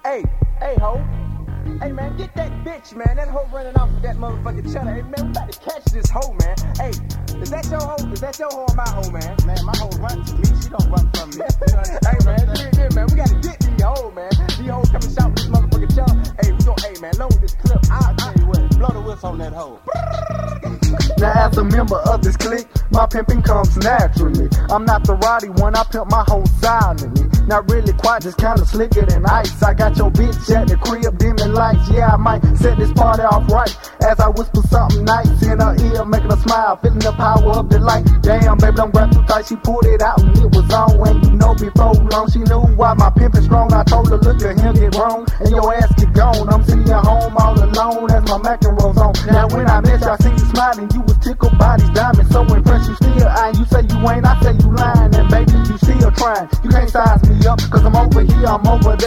Hey, ho. Hey, man, get that bitch, man. That hoe running off with that motherfucking cheddar. Hey, man, we about to catch this hoe, man. Hey, is that your hoe? Is that your hoe or my hoe, man? Man, my hoe runs to me. She don't run from me. Hey, man, man, we gotta get these hoes, man. These hoes coming shot with this motherfucking cheddar. Hey, we gon' hey, man, load this clip. I'll tell you what, blow the whistle on that hoe. Now as a member of this clique, my pimping comes naturally. I'm not the rowdy one, I pimp my hoe silently. Not really quite, just kinda slicker than ice. I got your bitch at the crib, dimming lights. Yeah, I might set this party off right as I whisper something nice in her ear, making her smile, feeling the power of the light. Damn, baby, don't grab too tight. She pulled it out and it was on. And you know before long, she knew why my pimpin' strong. I told her, look at him get wrong, and your ass get gone. I'm sitting at home all alone as my Mac and rolls on. Now when I met you, I seen you smiling, you was tickled by these diamonds. So impressed, you still eyeing. You say you ain't, I say you lying, and baby, you still trying. You can't size me up, cause I'm over here, I'm over there.